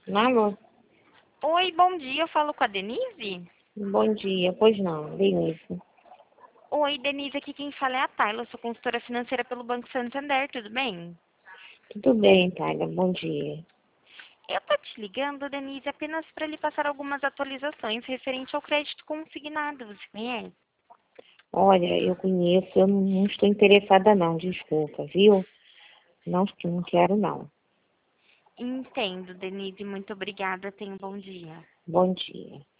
Alô? Oi, bom dia. Eu falo com a Denise? Bom dia. Pois não, Denise. Oi, Denise. Aqui quem fala é a Tayla. Eu sou consultora financeira pelo Banco Santander. Tudo bem? Tudo bem, Tayla. Bom dia. Eu tô te ligando, Denise, apenas para lhe passar algumas atualizações referente ao crédito consignado. Você conhece? Olha, eu conheço, eu não estou interessada não, desculpa, viu? Não quero não. Entendo, Denise. Muito obrigada. Tenha um bom dia. Bom dia.